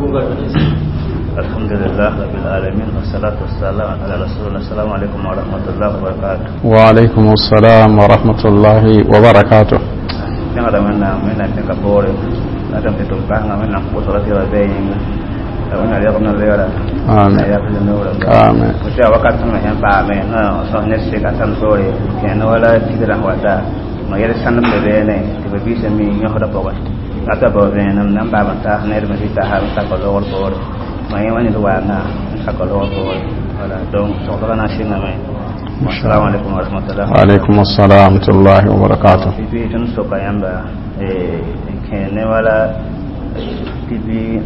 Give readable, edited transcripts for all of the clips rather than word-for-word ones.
Alhamdulillah rabbil alamin wassalatu wassalamu ala rasulillah. Assalamu alaikum wa rahmatullahi wa barakatuh. Wa alaikum assalam wa rahmatullahi wa barakatuh. Yang ada mana tengah bore, ada betul kan mana puasa tiada bayang. Mana dia kena lera. Amin. Ya benar. Amin. Kita waktu tu yang paham, soalnya sekarang sore, kerana wala tidak wada. Maya sana bebene, tiba bisa mi nyohra bawa. Kata bawa nam bantah, naik masih tahan tak kalau bor. Maya mana tu warna, tak kalau bor. Wala dong, soalnya nasi namai. Assalamualaikum warahmatullahi wabarakatuh. Waalaikumsalam warahmatullahi wabarakatuh. Bibi tun soka yamba kene wala bibi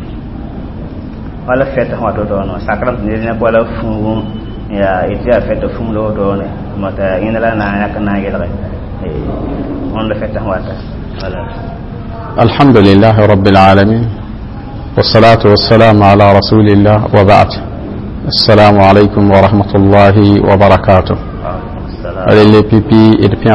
wala feta wato dono sakram ne wala fu ya ita feta fu lo dono mata inala na yakana yele on la feta wata wala Alhamdulillah rabbil alamin wassalatu wassalamu ala rasulillah wa ba'd. Assalamu alaikum wa rahmatullahi wa barakatuh. Les pipi et bien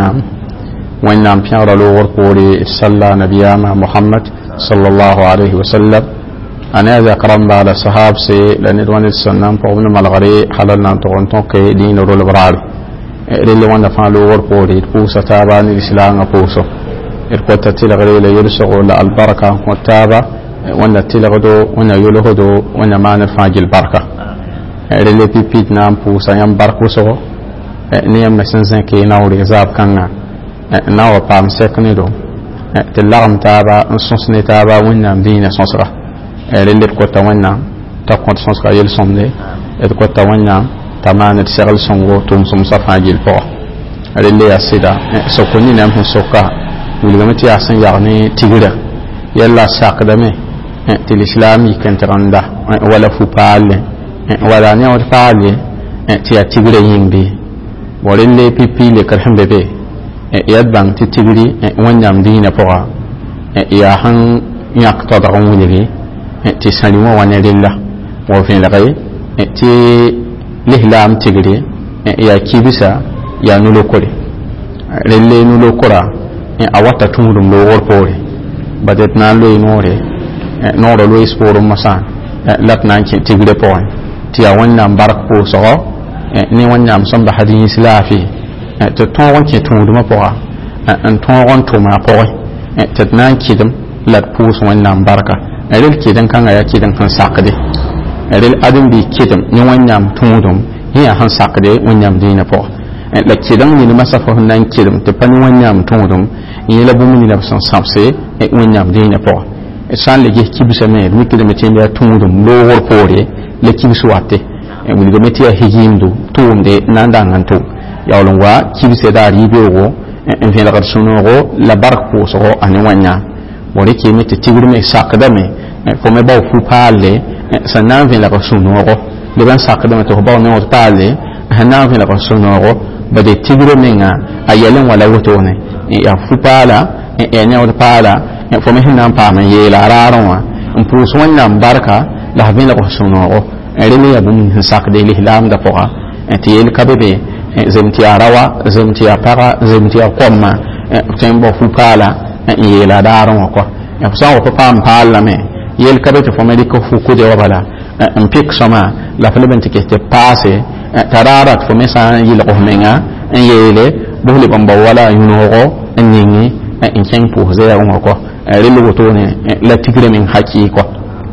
wanyam piara lo workori salla nabiyama Muhammad sallallahu alayhi wa sallam ana za karam ba la sahab se la nidwan sunnam pa ibn malghari halal nan to on ke din ro le brar le wanda fa lo workori pu sataba ni islam pu so ko tatil gari le yursu la al baraka wa taba wanda tilagdo wanda yulhudo wanda man fajil baraka le pipi nam pu sayam barko so niyam masinsan ke nawri zab kanga nawa pam sekne do te lagam taba sonsne taba wonna dina sonsra rende ko ta wonna ta ko sonsra yel somne et ko ta wonna tamane segal songo tum sum safa jil po rende asida so ko ni nam soka wulgamati asan yarni tigira yalla saqdame til islami kentranda wala fu paale wala ne wala paale ti tigira yimbi walille pipi le karham bebe yad bang titigri wanyam dina poa ya han yak to da nguligi ti salimo wanelilla wo fin la kay ti lihlam tigri ya kibisa ya nulo kore relle nulo kora awata tungdum lo wor pore badet na lo inore noro lo isporum masa lat nan ki tigre poa ti ya wanyam barak po so ni wanyam som ba hadis lafi to ton won ke tun duma po an ton won to ma po to nan kidum lat pus wanyam barka rel kidan kan ya kidan kan sakade rel adam bi kidum ni wanyam tun dum ya han sakade wanyam dina po la kidan ni masafa nan kidum to pan wanyam tun dum ni la bum ni la son sapse wanyam dina po san le ge kibisa me mi kidum tembe tun dum lo wor pore le kibisu wate wuli metia hijimdu tuumde nandangan tu yawlongwa kibise da ribewo en fi la garsuno la barko so ani wanya wori ke meti tigurme sakadame fo me baw fu pale sanan fi la garsuno le ban sakadame to baw no pale hanan fi la garsuno bade tigurme nga ayalen wala wotone ya fu pala ne o pala fo me hinan pa me yela raronwa mpus wanya barka la bin la garsuno rele ya bum sakde lihlam da poa tiel kabebe zemti arawa zemti apara zemti akoma tembo fukala yela daron ko ya sawo ko pam pala me yel kabete fo mediko fuku de wala mpik sama la falebenti ke te passe tararat fo mesa yel ko menga yele bohli bamba wala yunogo nyingi en kempo zera ko rele wotone la tigre min haki ko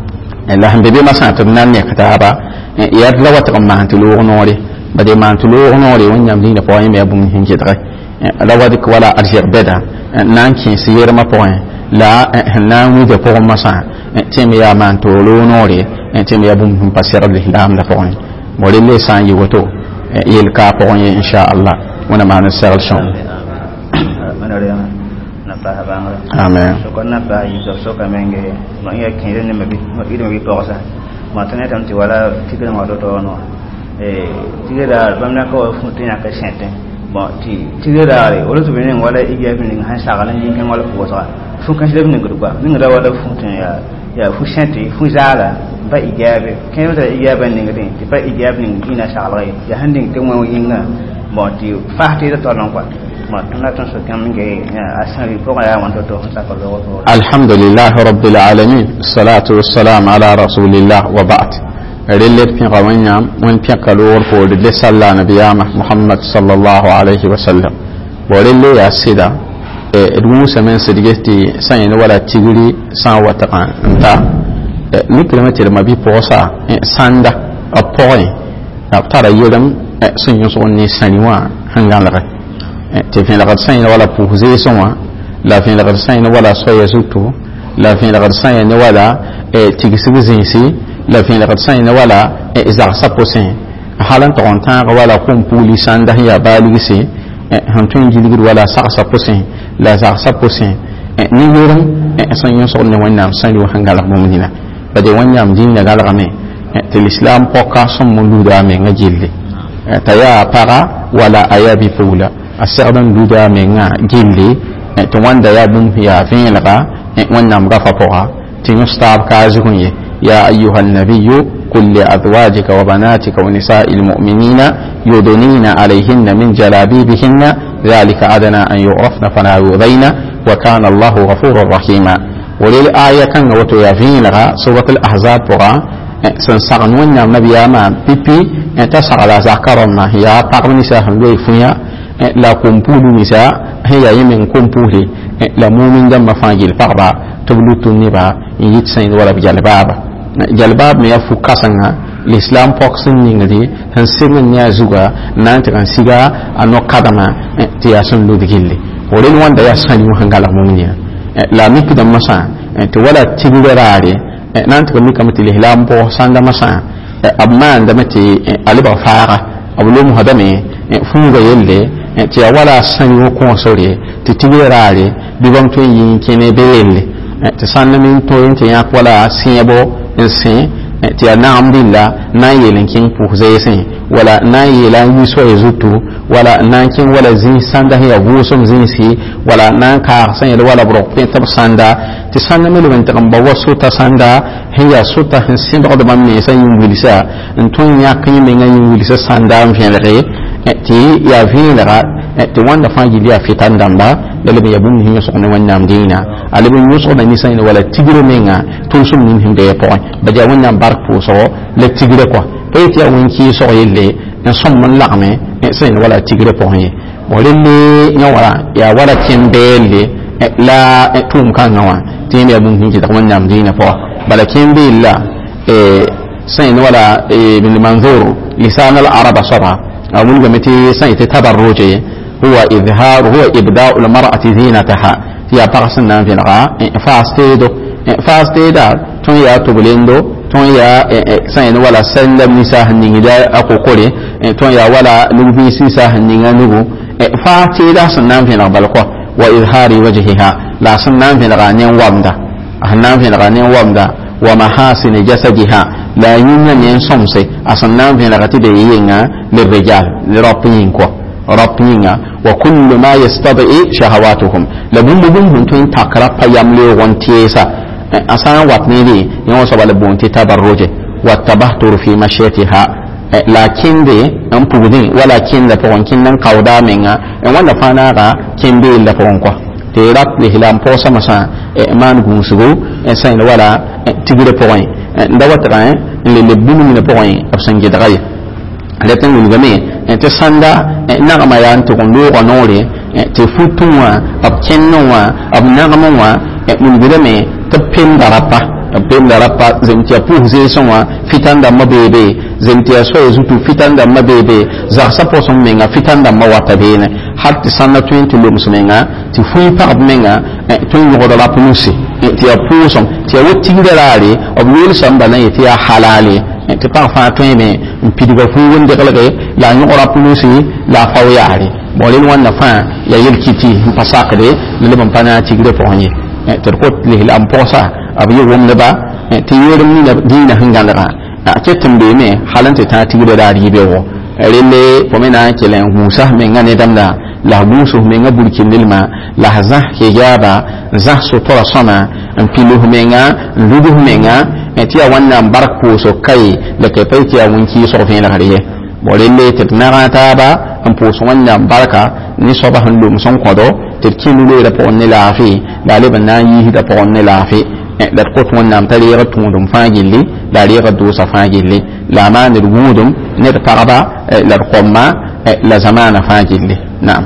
la hande be masata nan ne kataba ya lawat man tulu nori bade man tulu nori wonyam dina po yimbe bum hinje drak lawad ko wala arjir beda nan ki siyer ma point la nan wi de po masa temi ya man tulu nori temi ya bum passer l'islam da point mori le san yi woto yel ka po insha Allah wana man sel son amen so konna ba yi so ka menge ma ya kire ne mabi ma ido wi to sa ma tane tam ti wala tigre ma do to no tigre da bamna ko fu tin ka sente bon ti tigre da re wala to benen wala igiya bin han sa galan yin kan wala fu sa fu kan shebe ne gurba ni ngada wala fu tin ya fu sente fu zala ba igiya be kan da igiya ban ne ngade ti ba igiya bin ina sa galan ya handin kan wa yin na bon ti fa ti da to non kwa الحمد لله رب العالمين الصلاة والسلام على رسول الله وبعد رلت في غوانيام وان في كالور فود لسلا نبيامة محمد صلى الله عليه وسلم ورلي يا سيدا ادوس من سدجتي سين ولا تجري سان وتقان انت نكلمة ما بي بوسا ساندا أبوي ترى يلم سن يسوني سنوا هنغالغ تفين لقد سين ولا بوزي سوا لا فين لقد سين ولا صويا زوتو لا فين لقد سين ولا تيجسيزينسي لا فين لقد سين ولا إزار سبوسين حالا تقنطان ولا قوم بولي سانده يا بالغسي هم جيلغ ولا سار سبوسين لا سار سبوسين نيورم سين يسوني وينام سين وهنغالغ مؤمنين بدي وينام دين غالغامي الإسلام بوكا سمولودا من جيلي تيا بارا ولا أيابي فولا أسرنا لودا من جيلي توان ديا بن يا فين لغا وينام غفا تنستاب كازغني يا أيها النبي قل لأزواجك وبناتك ونساء المؤمنين يدنين عليهن من جلابيبهن ذلك أدنى أن يعرفن فلا يؤذين وكان الله غفورا رحيما وللآية كان وتويا فين لغا سورة الأحزاب بغا سنسغن ونام نبياما بيبي تسغل زكرنا يا طاقم نساء لوي فيا لا كومبولو نساء هي يمن كومبولي لا مؤمن دم فاجل فقبا تبلوتو نبا يتسين ولا بجلباب جلباب ميا فوكاسنا الإسلام بوكسن نيغدي هنسيغن نيا زوغا نانتغان سيغا أنو قدما تياسن لودغيلي ولين وان دا يساني وهنغالا مؤمنين لا ميكو دم مسا ولا تيغراري نانتغ ميكا متي الإسلام بو ساندا مسا أبمان دمتي ألبا فارا أبلوم هدمي فوغا يلي تيا ولا ساني وكون سوري تيغراري بيبام تو ينكيني بيلي تساننا من توين تياك ولا سيبو إنسان تيا نعم بالله نايلن كين بوزيسين ولا نايلن يسوع يزوتو ولا نانكين ولا زين ساندا هي بوسم زينسي ولا نانكا سين ولا بروكين تب ساندا تساننا من لمن تكمل وسوتا ساندا هي سوتا هنسين بعد ما ميسا ينجلسا انتون ياكين من ينجلسا ساندا مشان لغي تي يا فين لغا توان دفاجي ليا في تاندامبا للي يبون هي سقنا ونام دينا على بن يوسف نيسان ولا تيجرو مينغا تونسم نين دي بوين بجا ونام بارك فوسو لا تيجرو كو ايتيا وينكي سو يلي ان سوم من لاغمي سين ولا تيجرو بوين وللي نورا يا ولا تيمبيلي لا توم كان نوا تيم يبون هي تا ونام دينا فو بلا كيمبي لا سين ولا بن منظور لسان العرب صبا او من جمتي سين تبرجي هو إظهار هو إبداء المرأة زينتها يا بارسنا في الغاء فاستيدو تون يا تبلندو تون يا سين ولا سلم نساء نيدا أكو قولي تون يا ولا نبيس نساء نيدا نبو فاستيدا سنان في الغاء وإظهار وجهها لا سنان في الغاء نين وامدا أهنان في الغاء نين وامدا ومحاسن جسدها لا ينين ينصمسي أسنان في الغاء تبيينا للرجال لربين كو ربنا وكل ما يستضئ شهواتهم لبن هنتين تقرب يملي وانتيسا أسان واتنيدي يوصل لبونتي تبرج والتبهتر في مشيتها لكن دي أمبودين ولكن لفوان كنن قودا منها وانا فانا كن بي لفوانكو تيراب لهلام بوسا مسا امان غنسغو سين ولا تجد بوين دوات غاين اللي لبن من بوين أبسن جدغاية لكن من جميع تساندا نعم يا أنت قندو قنوري تفوتوا أبكنوا أبنغموا من جميع تبين دربا تبين دربا زمتيا بوه زيسوا فتان دم بيبي زمتيا سوي زوتو فتان دم بيبي زعسا بوسم منا فتان دم واتبين حتى سنة 20 لومس منا تفوي بعض منا تون يقول لا بنوسي تيا بوسم تيا وتيجرالي أبويل سامبنا تيا حلالي ti pa fa tweme mpidiga fu wonde kala ke la nyora pulusi la fawyari bolin wonna fa ya yelkiti pasakade le ban pana tigre ponye ter ko le lam posa abiyo wonde ba ti yorum ni dina hangandara a ketum be me halante ta tigre da ribe wo rele pomena kelen musa me ngane damda la musu me ngabulkin lilma la hazah hijaba zah sutura sama ampiluhu menga luduhu menga etiya wannan barko so kai da kai faitiya wunki so fe na hariye bolille titnara ta ba an poso wannan barka ni soba handum son kodo te kinu le po ne la fi la le ban yi da po ne la fi da ko to nam tari ga tundum fa gilli la ri ga do sa fa gilli la man ru wudum ne ta paraba la qomma la zamana fa gilli na'am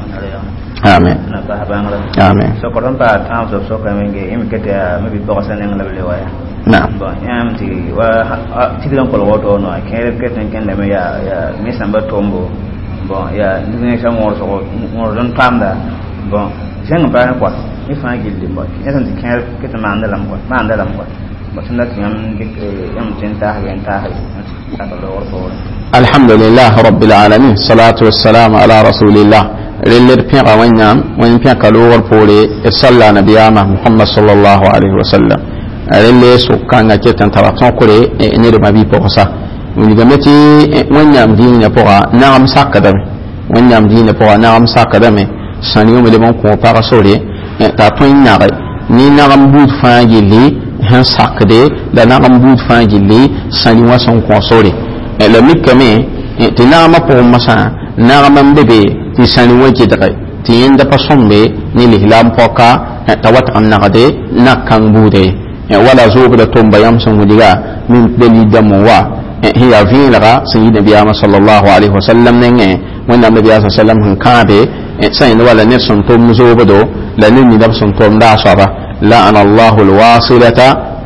amen amen so ko don ba ta so ka menge imikete me bi bo sa ne ngala le waya na'am bon yam ti wa ti don ko woto no kere keten ken da me ya mi samba tombo bon ya ni sa mo don pamda bon jeng ba ko ni fa gilli mo ya san ti kere keten ma andalam ko bon tunda ti yam tinta ha ta ta ko woto alhamdulillah rabbil alamin salatu wassalamu ala rasulillah reller pẽga wẽnnaam wẽn pẽka loogr poore d salla nabiyaamã mohamad sallallahu alaihi wasallam relle sʋk-kãngã ket n tara tõkre nedmã bɩ pʋgsa wilgame tɩ wẽnnaam dĩinã pʋga nagem sakdame wẽnnaam dĩinã pʋga nagem sakdame sãn yʋm leb n kõ pagsore t'a tõe n nage ne nagem buud fãa gilli sẽn sakde la nagem buud fãa gilli sãn wã sẽn kõ sore la mikame tɩ nagemã pʋgẽ masã nagem n be be tɩ sãn wã gɩdge tɩ yẽnda pa sõmbe ne lislaam pɔka t'a wat n nagde nak-kãng buude wala zoogda tomba yãmb sẽn wilga min dalildãmbẽ wa sẽn yaa vẽelga sẽn yɩ nabiyaamã sallallahu alaihi wasallam nengẽ wẽnnaam nabiyaa sallam sẽn kãabe sã yẽnd wala ned sẽn tʋmd zoobdo la ned nina b sẽn tʋmd a soaba la'ana allahu alwasilata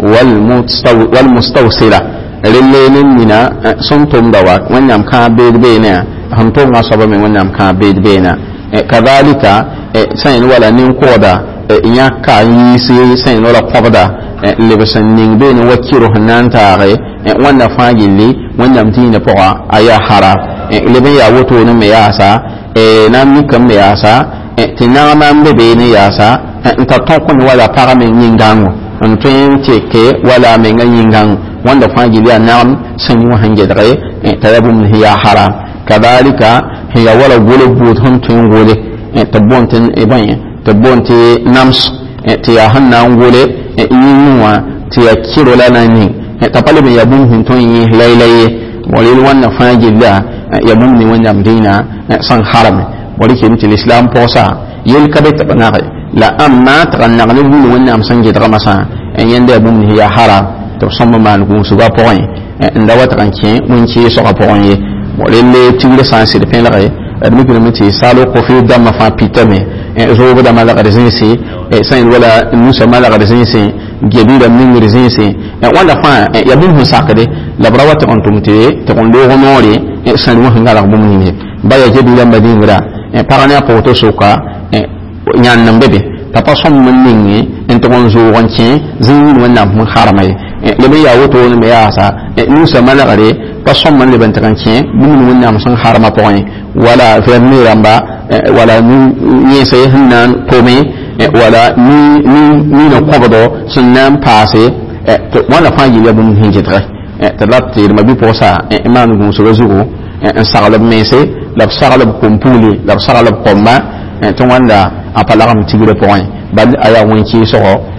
walmustawsila relle ned nina sẽn tʋmda wa wẽnnaam kãa beed beene هم توما صبا من ونام كان بيد بينا كذلك سين ولا ننقودا ياكا يسي سين ولا قبدا لبسن نين بين وكيرو هنان تاغي وانا فاجلي وانا متين بقى ايا حرا لبن يا وطو نمياسا نامي كم ياسا تنام بين ياسا انت تقن ولا قرم ينغانو انتين تيكي ولا من ينغانو وانا فاجلي نام سنو هنجدغي تلابم هي حرام كذلك هي ولا ولا بود هم تنقولي تبونتن إبان تبونتي نمس تياهن نقولي ينوى تيكيرو لنا نين تقبل من يبون هنتوني ليلي وليل وانا فاجي الله يبون من وانا مدينة سن حرم ولكن مثل الإسلام بوسا يلكبت بناغي لا أما تغنغ نقول وانا مسنجد غمسا يندى يبون هي حرم تصمم ما نقول سبا بوين اندوات غنكين وينشي سوغا بوين ولله تيغل سانسي دي بين لاي ادمي كن متي سالو كوفي دم فا بيتامي زو بدا مالا غدزينسي سين ولا موسى مالا غدزينسي جيبي دم نين غدزينسي ولا فا يبون ساكدي لبراوات انتم تي تكون لو نوري سان و هنغالا بومني بايا جيبي دم بدين غدا بارانيا بوتو سوكا ñaan nam bebe tapa som man ningi en to gon zo wanci zin wannan mun haramai lebe ya woto ne me yasa nu sa mala gare pa som man leben tanke mun wannan sun harama point wala fermi ramba wala ni sai hannan tome wala ni no kobodo sunnan passe to wala faji ya bum hinjitra talati ma bi posa imam gun so zugo en sagalab mese la sagalab kompuli la sagalab komba to wanda apalagam tigre point bal aya wonki so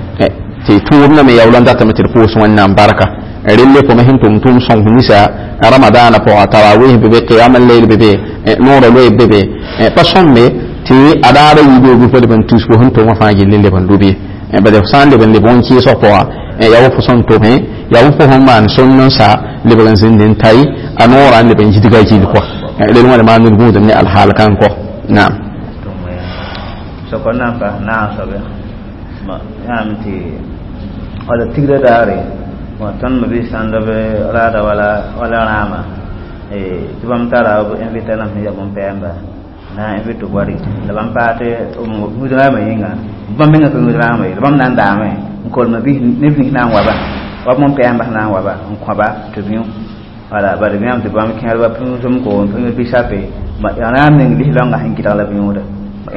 ti tuurna me yawlan data metir ko so wannan baraka rille ko mahin tum son hunisa ramadana po tarawih be qiyam al-layl be nora loy be pason me ti adara yido bu ko ben tus ko hunto ma faaji lille ban dubi be de sande ben le bonki so po yawo fo son to me yawo fo man son non sa le ben zindin tay anora le ben jidiga jil ko le wala ma nur budum ne al hal kan ko na'am sokona fa na sabe ma yamti wala tigre dare wa tan mabi sandabe rada wala rama tibam tara invite na ya bon pemba na invite wari la bam pate mudra ma yinga bam menga ko mudra ma bam nan da ma ko mabi ne na wa mon pemba na wa ba ko ba to biu wala ba de miam tibam kin ba pun sum ko pun bi sape ma yana ne li longa hin kitala biu da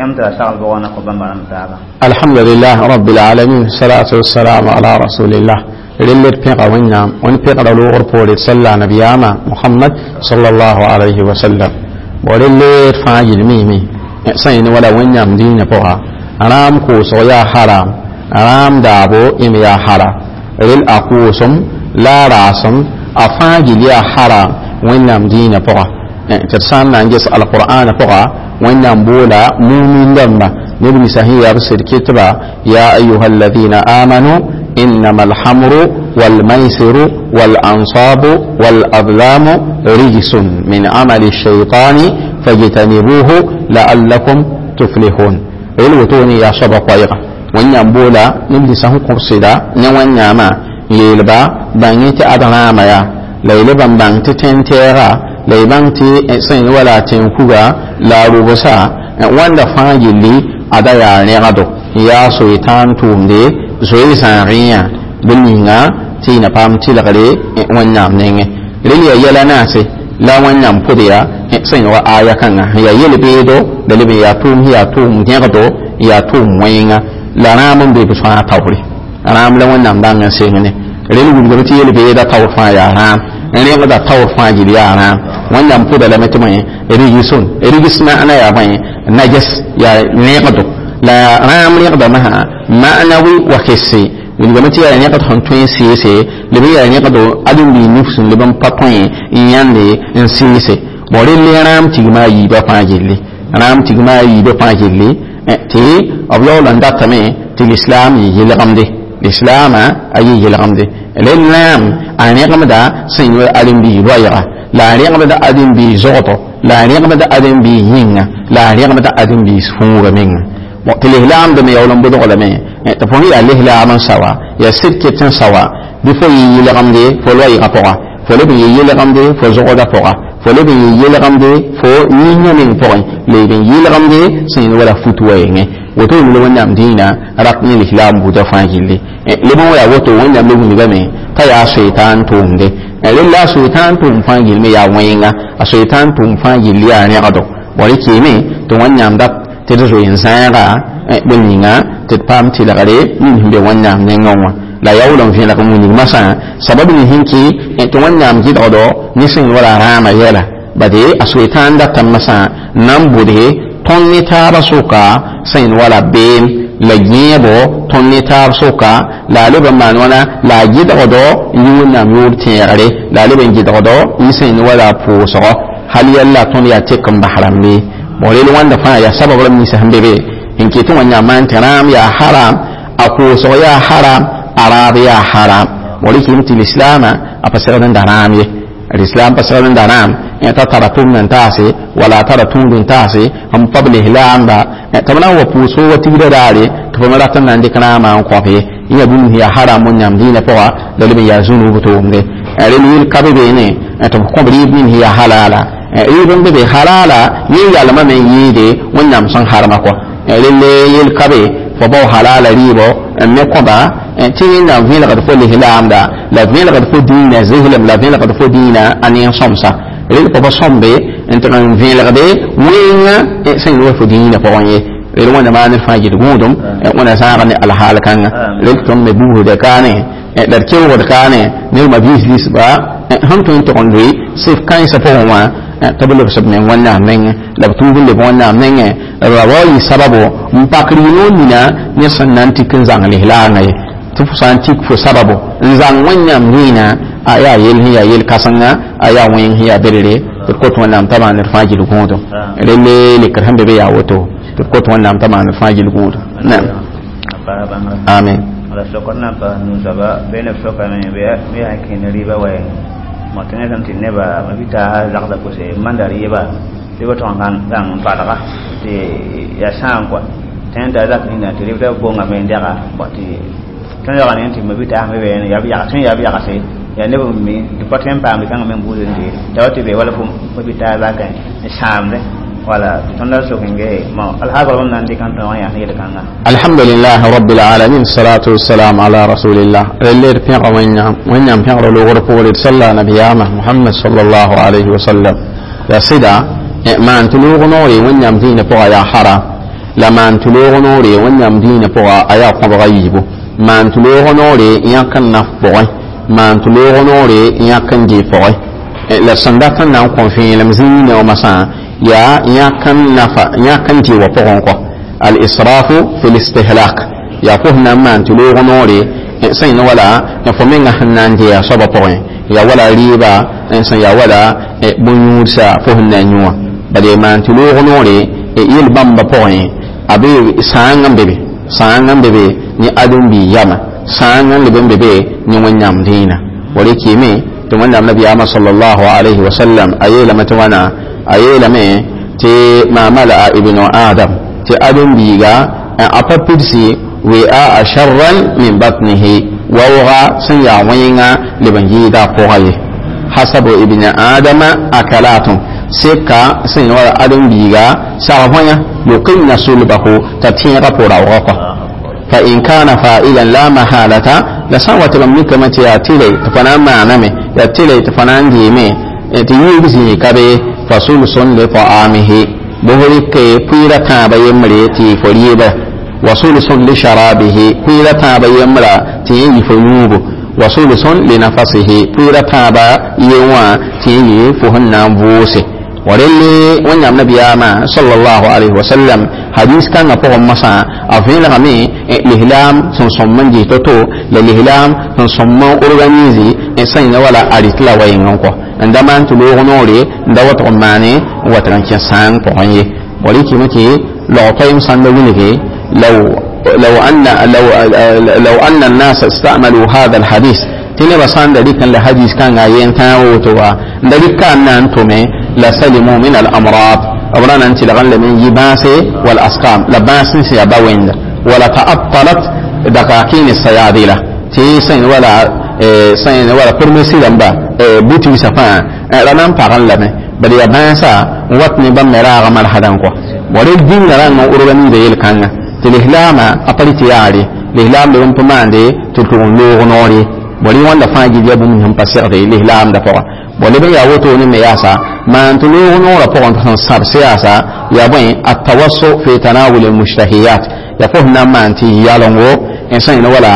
الحمد لله رب العالمين الصلاة والسلام على رسول الله للر بيقى ونعم ونبيقى للغر بولي صلى نبياما محمد صلى الله عليه وسلم وللر فاجل ميمي سين ولا ونعم دين بوها أرام كوسو يا حرام أرام دابو إم يا حرام للأقوسم لا راسم أفاجل يا حرام ونعم دين بوها ترسان ننجس القرآن بوها wannan bola mu'min damba nabi sahiya bisir kitba ya ayyuhalladhina amanu innamal hamru wal maisiru wal ansabu wal adlamu rijsun min amali shaytani fajtanibuhu la'allakum tuflihun ilwutuni ya sabaqaiqa wannan bola nabi sahu kursida ne wannan ma yelba bangiti adama ya layliban bangti tentera laybanti sen wala tenkuga la rubusa wanda fangili adaya ne gado ya soitan tumde soyi sariya bininga tina pamti lagare wannan nenge riliya yala nase la wannan pudiya sen wa aya kanga ya yelbedo dalibe ya tum ngado ya tum wenga la namun be biswa tawri ram la wannan bangan sengene reli gudu ti yelbe da tawfa ya ram ne da tawfa ji ya ram wannan puda la metuma erigisun ana ya bai najas ya neqdo la ram neqda maha ma'nawi wa hissi gudu ya neqdo hantun sise libi ya neqdo adun bi nufsun liban patun yande in sise bore le ram tigma yi ba fajille ram tigma yi ba fajille ti ablo landa tame ti islam yi yelqamde islam ayi yelqamde l'islam ani qamda sinu alimbi roya la riqamda adimbi zoto la riqamda adimbi yinga la riqamda adimbi sunga menga mo ti l'islam de me yawlam bodo la me ta fo ya l'islam sawa ya sirketin sawa bi fo yi yelqamde fo loyi qapoa fo le bi yelqamde fo zoda poa fo le bi yelqamde fo yinya min poin le bi yelqamde sinu wala futuwenge woto mu wannan dina rakni l'islam bu da fangille lebon ya woto wannan lugu ni game ta ya shaytan tumde lilla shaytan tum fangil me ya wenga a shaytan tum fangil ya ne ado wari kime to wannan da te do yin sayara bininga te pam ti lagare min be wannan ne ngwa la yawlan fi lakum ni masa sababu ni hinki to wannan ji do ni sin wala rama yela bade a shaytan da tamasa nan bude tonni taba soka sain wala ben la yebo tonni taba soka la leba manwana la gida do yuna murti yare la leba gida do isain wala puso hal yalla ton ya tekam bahramni molel wanda fa ya sababu lam nisa hambebe inke to wanya man taram ya haram ako so ya haram arab ya haram moliki mutil islama apasiradan daramye الإسلام بسرنا دانام ترى تومن تاسي ولا ترى تومن تاسي هم قبل هلام با تمنا وبوسو وتيجي داري تفهم لا تمن عندك نام عن قافية يبون هي حرام من يوم دينا فوا دليل يزونو بتوم ده اللي الكابينه تفهم بريبين هي حلالا يبون بده حلالا يعلم من يده ونام سان حرام قوا اللي الكابي فبو حلالا ريبو نكوبا تينا فيلا قد فول هلام دا لا فيلا قد فول دينا زهلم لا فيلا قد فول دينا أني صمسا اللي بابا صمبي أنت كان فيلا قد وين سين وفو دينا فوانيه اللي وانا ما نفاجد غودم وانا سارني على حال كان اللي تم بوه ده كانه دركيو ده كانه نيل ما بيس با هم تو انت كوندري سيف كان سفوما تبلغ سبنا وانا من لا بتوبل وانا من rawayi sababu mpakirino nina nesan nanti kinzang lihlana tufusantik fu sababu nzang wanyam nina aya yel kasanga aya wen hiya berere ko to wannan taba ne fajil godo lele le karhan be ya woto ko to wannan taba ne fajil godo na amen ala sokonna ba nu saba bene sokana be hakin riba waye motene tan tinne ba mabita zakda ko se mandari ba riba to kan fadaga te ya san kwa tenda da kina te riba bonga men daga bati tanda ga ne timma bita me be ya biya tun ya biya sai ya ne bu mi di patem pa mi kan men bu den de dawti be wala fu bita la kan samre wala tanda so kinge ma alhaqa wannan de kan tawa ya ne da kan alhamdulillah rabbil alamin salatu wassalamu ala rasulillah lellir fi qawanya fi qawlu ghurfu sallallahu nabiyama muhammad sallallahu alaihi wasallam ya sida man tulugonore wanyam dina po ya haram la man tulugonore wanyam dina po aya ko bayibo man tulugonore yakan nafbo man tulugonore yakan je po la sandatan nan ko fi lam zinni o masa ya yakan nafa yakan je wa po ko al israfu fil istihlak ya ko nan man tulugonore sai na wala na fomenga hanan je ya soba po ya wala riba sai ya wala bunyusa fo hanan yuwa bade man tulugonore yel bamba point abe sangam bebe ni adum bi yama sangam le bebe ni wanyam dina wale kimi to wanda nabi Muhammad sallallahu alaihi wasallam ayela matwana ayela me te mamala ibnu adam te adum bi ga apapirsi we a sharran min batnihi wa wa sanya wayinga libangi da pohaye hasabu ibnu adama akalatun seka sanya wala adum bi ga sawanya yuqimna sulbahu tatinga pora wa fa in kana fa'ilan la mahalata la sawata lam nikamati ya tile tafana ma'name ya tile tafana ndime ti yuzi kabe fasulusun li ta'amihi buhuri ke pira ta bayemre ti foriba wasulusun li sharabihi pira ta bayemra ti yi fonyugo wasulusun li nafasihi pira ta ba yewa ti yi fuhunna vose warelle wanyam nabiyama sallallahu alaihi wasallam hadis kan apo masa afela kami lihlam son somman ji toto le lihlam son somman organize sayna wala aritla wayin ko ndaman tulo honore ndawat mane watran kisan ko hanye wali kimati law taym sanda winige law anna an-nas istamalu hadha al-hadith tine basanda dikan la hadis kan ayen tawo to wa ndalikan nan to me la salimu min al-amrad أولاً أنت لغن من يباسي والأسقام لباسن سيابا ويند ولا تأطلت دقاقين السيادلة تيسين ولا فرمسي لنبا بوتي سفان لنام فاغن لمن بل يباسا وطني بمراغ مرحدانكو ورد دين لران أورغني ديل كان تلهلام أطلتياري لهلام لهم تمان دي تلتون لوغ نوري ولي وان دفاجي ديابو منهم بسيغ دي لهلام دفاق ولبن ياوتو نمياسا ما انتلوه نورا بغن تنصاب سياسا يابين التوسع في تناول المشتهيات يفهنا ما انتي يالنغو إنسان ولا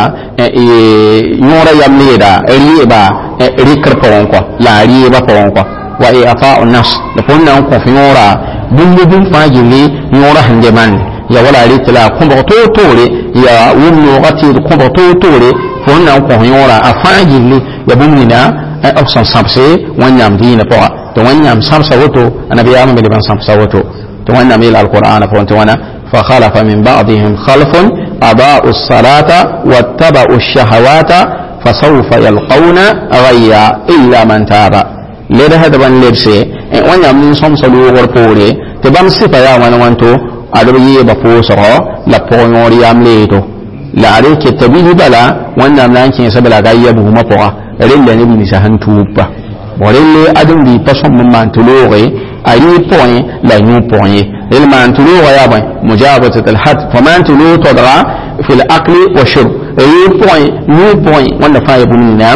نورا يمليدا ريبا ريكر بغنكو لا ريبا بغنكو وإعطاء النفس يفهنا انكو في نورا بلدن فاجلي نورا هندمان يا ولا ريتلا كمبغتو توري يا ونوغتي كمبغتو توري فهنا انكو نورا أفاجلي يبننا أبصن سبسي وانيام دين بغا توانيام سبسا وتو أنا بيام بلبان سبسا وتو توانيام إلى القرآن فانتوانا فخلف من بعضهم خلف أضاءوا الصلاة واتبعوا الشهوات فسوف يلقون غيا إلا من تاب لذا هذا بان لبسي وانيام من سمسا لوغر بوري تبام سفا يا وانتو أدري بفوسرا لبونوري أمليتو لا عليك التبيه بلا وانيام لانكي سبلا غيا بهما بغا rilla ne bi sahan tuba warille adun bi pasom man tulore ayi point la ñu point il man tulore ya ban mujabatat al had faman tulu tadra fi al aqli wa shurb ayi point ñu point wanda fa yabun na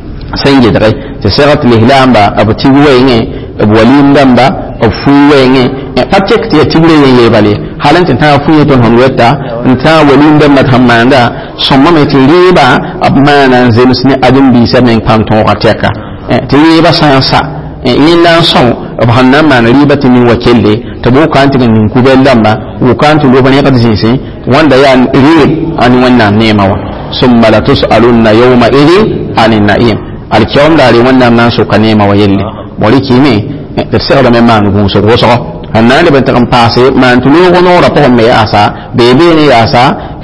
sanje dare ta sirat al ihlam ba abti wayne abwalim damba afu wayne patek ti tibre ye bale halantin ta fu ton hon wetta ta walim damba tamanda somma me tiriba abmana zemusni adin bi samen panton wateka tiriba sansa inna son abhanna man ribati min wakille tabo kan tin min kubel damba wo kan to lo bane kadin sin wanda ya rib an wannan nemawa summa la tusaluna yawma idhi anin na'im alkiyam dare wannan nan so kan nemawa yalle wali kimi tafsir da man gun so annan da bantakan passe man tulu gono rapon me asa bebe ne asa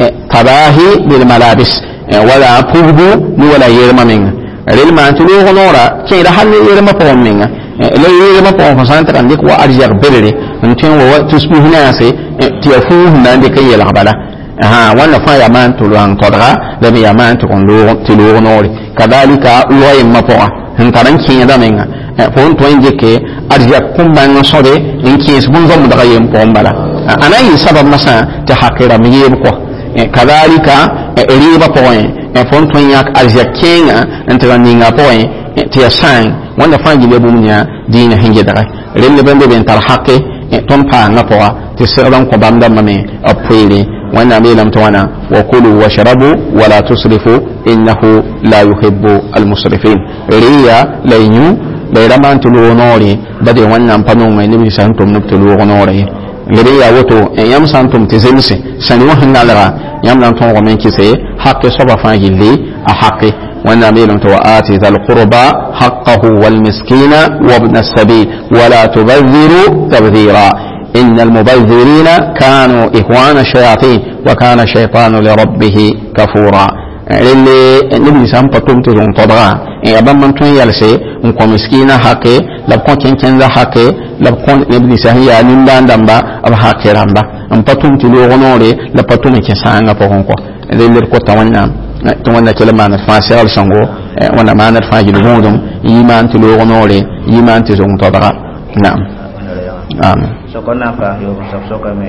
tabahi bil malabis wala pubu ni wala yerma men rel man tulu gono ra ke da halle yerma pon men le yerma pon ko san tan dik wa arjar bere ntin wa tusbihu na se ti afu nan de kay la bala ha wala fa ya man tulu an todra da ya man to kon lo tulu gono kadalika lo yemma po han taran kin da men fon to injeke arja kumban sode in kis bun zom daga yem ko mbala anayi sabab masa ta hakira mi yeb ko kadalika riba point fon to yak arja kenga antara ninga point ti asan wanda fangi le bumunya dina hinge daga relle bende ben tar hakke ton pa na po ti siran ko banda mame apwele وانا ميلم توانا وكلوا واشربوا ولا تسرفوا انه لا يحب المسرفين ريا لينيو بيرمان تلو نوري بدي وانا مبانو ما ينبي سانتم نبتلو نوري ريا وتو يام سانتم تزمسي سنو هنالرا يام لانتون ومن كيسي حق صبا فاجلي احق وانا ميلم توآتي ذا القربى حقه والمسكين وابن السبيل ولا تبذروا تبذيرا إن المبذرين كانوا إخوان الشياطين وكان الشيطان لربه كفورا اللي نبي سام بتوم تزون طبعا أبا من تون يلسي نكون مسكينة حكي لبكون كنزا حكي لبكون نبي سهيا نندان دمبا أبا حكي رمبا أم بتوم تلو غنوري لبتوم كسانغا بونكو اللي الكوتا وانا كلمة نفاسي الشنغو وانا ما نفاجي لغودم إيمان تلو غنوري إيمان تزون طبعا نعم آمين سكنا كهيو سكنا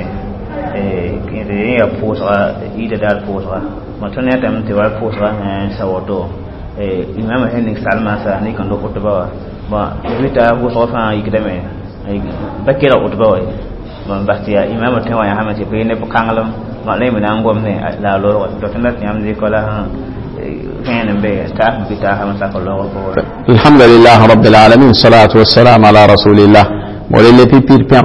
كده يا فوسا إيدا دار فوسا ما تنيا تام تبار فوسا سوادو إمام هنيك سالما سا نيك عندو كتبوا ما يبيتا فوسا فان يكدمه بكيرا كتبوا ما بحثيا إمام تنيا يا هم تبين بكانغلم ما لين من أنغوم نه لا لورو تطلع تيام ذي كلا فين بيتا بيتا هم سكولو الحمد لله رب العالمين الصلاة والسلام على رسول الله ولله بير بيان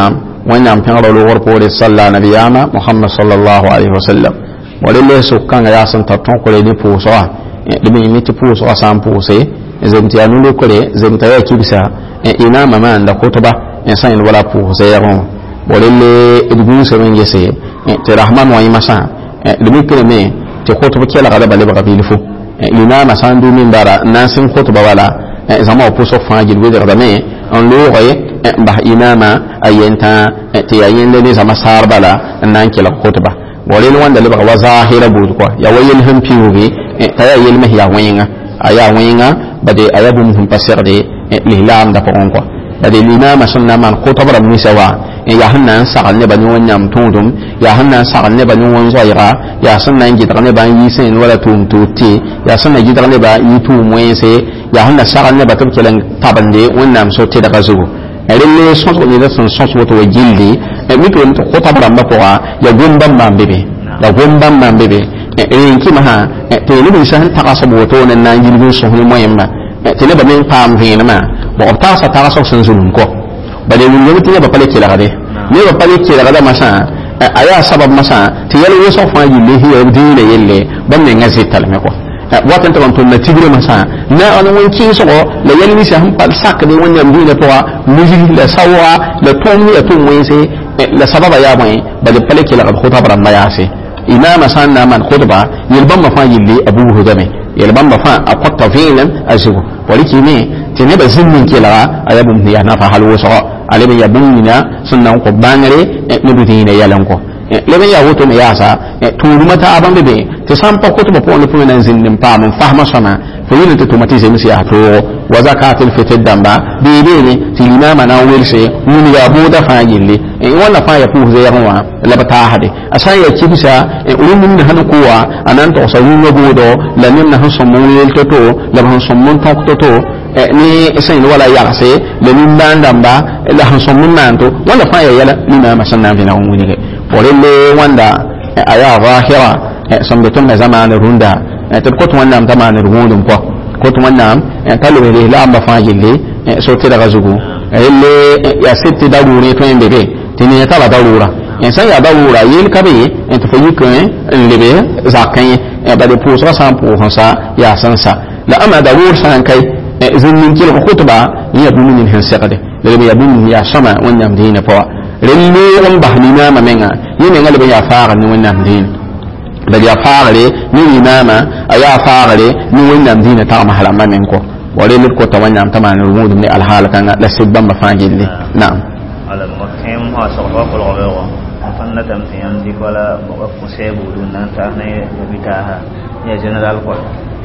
وينام بيان لور بوري صلى نبينا محمد صلى الله عليه وسلم ولله سكان يا سن تطون كولي دي بوسوا دبي نيتي بوسوا سام بوسي زمتي انو كولي زمتا يا كيبسا امام ما عند خطبه انسان ولا بوسي يرون ولله ادبو سمن يسي تي رحمان وي مسا دبي كلمه تي خطبه كلا غدا بالي بقبيلفو امام سان دو من دارا ناسن خطبه ولا زما بوسو فاجي ودر دمي ان لوغي bah imama ayenta ti ayende ne sama sarbala nan kila khutba bolin wanda le ba zahira bud ko ya wayel ham piubi ta ya yel mahya wayinga aya wayinga bade ayabum hum pasirde lihlam da pon ko bade imama sunna man khutba mi sawa ya hannan sa'al ne bani wanyam tudum ya hannan sa'al ne bani won zoira ya sunna ngi ta ne ban yi sen wala tum tuti ya sunna gi ta ne ba yi tu moyense ya hannan sa'al ne batab kelan tabande wonnam so te daga zugo rele sons ko ni da son sons woto jildi mi to ni ko tabra mbako ya gombam bambebe la gombam bambebe en ki maha te ni bi san ta asabu woto nan nan jilbi so ni moyemma te ne ba min pam hina ma bo ta sa ta so sun zulum ko ba de ni ti ba pale kila gade ni ba pale kila gada masa aya sabab masa te yalo yo so fa jilli hiya dine yelle ban ne ngasi talme ko watan ta bantu na tigre masa na an wanki so la yalmi sa hampal sak de wannan dine to muji la sawa la tomi ya tun wai sai la sababa ya mai bal falake la khutba ran ya sai imama sanna man khutba yalban mafajil li abu hudame yalban mafa aqta filan azugo waliki ne tene ba zinnin kila ayabum ya na fa halwo so alibi ya bunina sunnan ko bangare ne budine yalan ko leben ya woto me yasa turu mata aban bebe te sampa ko to ko no pumen zinnin pa mun fahma sama fo yin te tomati se misi ato wa zakatul fitr damba bebe ne tilima na welse mun ya boda fajille wala fa ya fu zeyarwa labata hade asan ya kibisa urumun da hanu kuwa anan to sawun no bodo lamin na haso mun yel toto laban so mun tok toto ni sai wala ya se lamin dan damba la haso mun nanto wala fa ya yala lima masanna fina wuni ke orille wanda aya zahira sambetum na zamanin runda tabkot wannan zamanin rundun ko wannan talwe la amba fajille so te daga zugu elle ya sitti da gure to embebe tini ta ba dawura insan ya dawura yel kabe to fayi kan lebe zakan ba de puso san pu hansa ya sansa la ama dawur san kai zinnin kil khutba ya bumin hin sakade lebe ya bumin ya sama wannan dina fa renne on bahnina mamenga yene ngale ya fara ni wannan din da ya fara ni imama aya fara ni wannan din ta mahalama men ko wale lit ko tawanya tamana rumudum ni alhala kan la sibban mafajili na'am ala mukim ha sawa ko lo fanna tam tiyan di kola ko sebu dunan ta ne bitaha ya general ko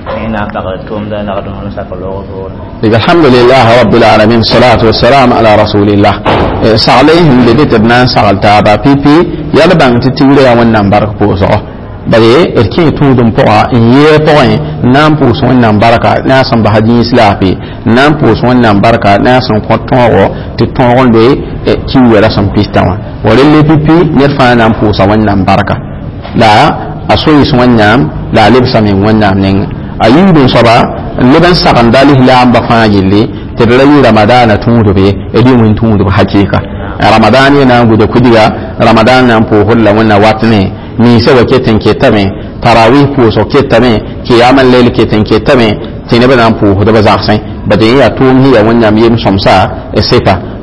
الحمد لله رب العالمين الصلاة والسلام على رسول الله سعليهم لبتبنا سعلتا بابيبي يلبان تتولي وننبر بوزو بلي الكي تودم بوا يبوين نامبوس وننبركا ناسم بحدي إسلامي نامبوس وننبركا ناسم قطوة تتوغل بي كيوة رسم بيستوى وللي بيبي نرفع نامبوس وننبركا لا أسويس وننام لا لبسا من وننام نين ayibin soba liban sakan dalih la amba fajille tedlayi ramadana tundu be edi mun tundu hakika ramadan yana gude kudiga ramadan nan po holla wonna watne ni se waketen ketame tarawih po so ketame kiyamal layl keten ketame tinaba nan po hoda bazarsan bade ya tumi ya wonna miyem somsa esepa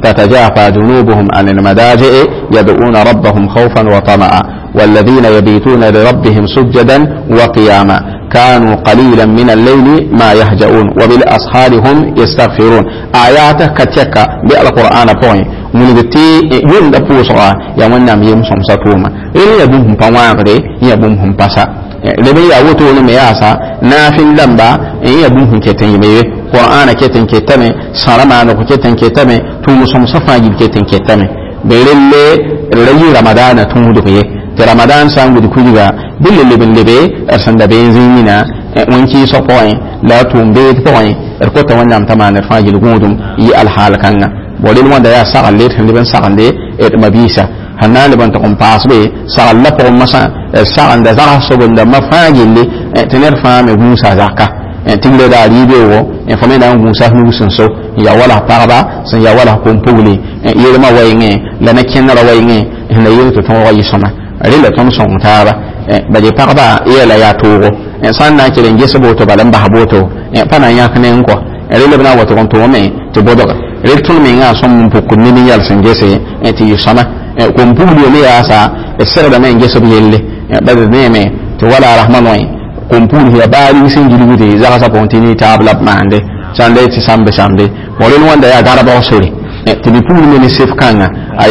تتجافى جنوبهم عن المضاجع يدعون ربهم خوفا وطمعا والذين يبيتون لربهم سجدا وقياما كانوا قليلا من الليل ما يهجؤون وبالأسحار هم يستغفرون آيات كتك بالقرآن بوين ولغتي يوم دبوسوا يا ونام يمسهم ستوما إلي يبوهم فواغري يبوهم بسا لبي يوتو لمياسا نافين لمبا يبوهم كتن يمي قرآن كتن كتمي سلمان كتن كتمي تومسهم صفاجي كتن كتمي بللي رجي رمضان تمودكي رمضان سانغو كوجا بللي بلبي أرسل بنزيننا وانكي صفوين لا تومبيت بوين اركوتا ونام تمان الفاجي لغودم الحال كان ولين واندا يا ساقل ليت هندبن ساقل لي مبيسا هنان لبن تقوم باس بي ساقل لفهم مسا ساقل دا زرح صبن دا مفاجي اللي تنرفع مبوسا زاكا تيجي دا ريبيو فمن دا موسى نوسنسو يا ولا باربا سن يا ولا كومبولي يلما ويني لنا كينرا ويني هنا يلتو تنوي سما rila tom son taba baje parba yela ya togo san na kiren gese boto balan ba haboto pana ya kanen ko rila bana wato kon to me to bodoga rila tun me nga som mun pokku ni yal sen gese ti yusama ko mpulu ne ya sa sera da men gese yelle bade ne me to wala rahman wa ko mpulu ya bali sin jilugudi za sa kontini tabla mande sande ti sambe wolin wanda ya garaba sori ti bi pulu ne sef kanga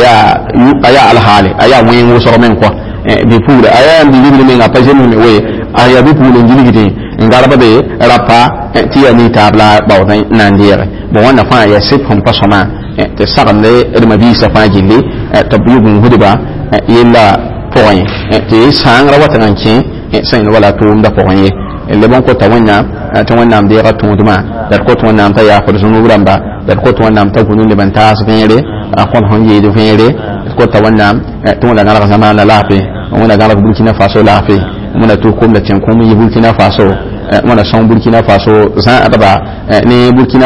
aya alhali aya wen wo soro men ko bi pulu aya bi libri men apa jenu me we aya bi pulu njiligi ngaraba be rapa ti ya ni tabla ba nan dire bo wanda fa ya sef hon pasoma te sagande irma bi sa fa jilli to bi gun hudiba yilla point ti sangra wata nganki sen wala tum da point le bon ko tawanya tawannam de ratunduma dar ko tawannam ta ya fur sunu ramba dar ko tawannam ta gunu le banta sfere akon honje de fere ko tawannam tawalla ngala zamana lafi wona ngala Burkina Faso lafi mona to kom la tin kom yi Burkina Faso mona son Burkina Faso za adaba ne Burkina